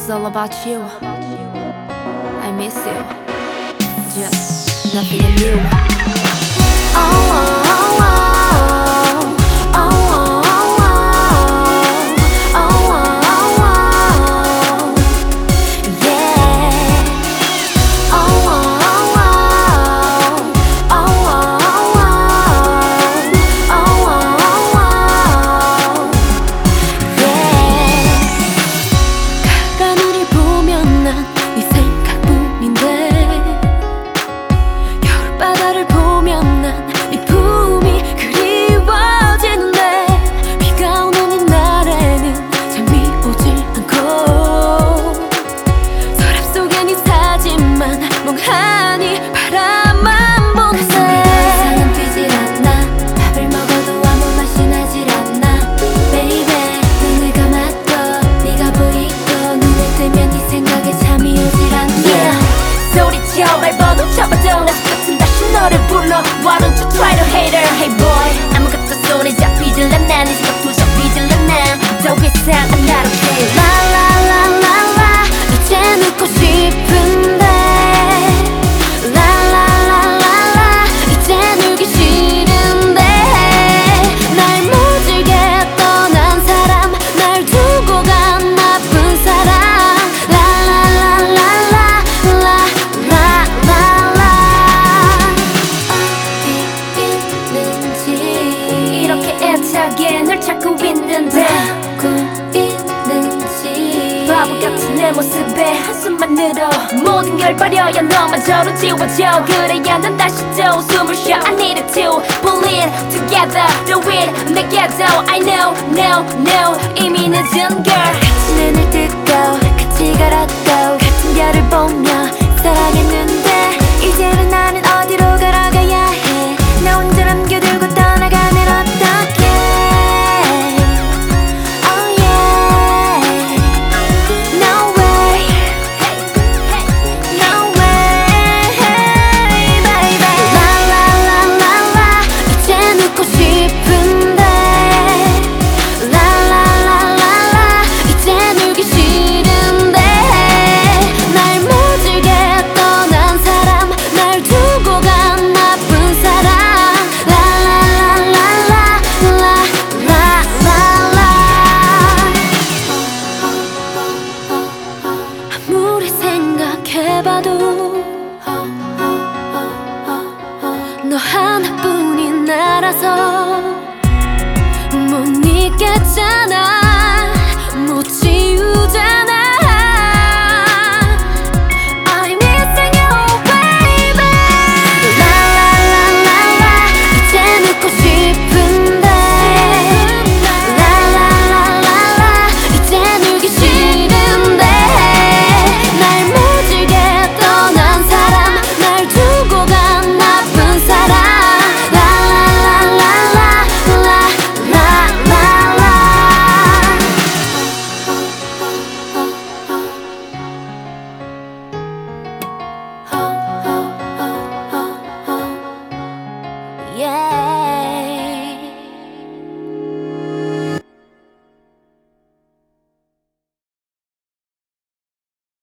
is all about you. I miss you. Just nothing new. Oh, oh, oh, oh. 멍하니 바람만 보는데 세상은 뛰질 않나. 밥을 먹어도 아무 맛이 나질 않나. Baby 눈을 감아도 네가 보이고 눈을 뜨면 네 생각에 잠이 오질 않나. Yeah. 소리쳐 밟아도 잡아도 내 끝은 다시 너를 불러. Why don't you try to hate her. Hey boy 아무것도 손에 잡히질 않아. 네 생각도 잡히질 않아. 더 이상 안 나롭게 라라라라라 이제 눕고 싶은데 널 찾고 있는데 바보 같은 내 모습에 한숨만 늘어. 모든 걸 버려야 너마저로 지워져. 그래야 난 다시 또 숨을 쉬어. I need it to pull it together. Do it 내게도 I know no no 이미 늦은 걸. 같이 눈을 뜨고 같이 걸었고 같은 별을 보며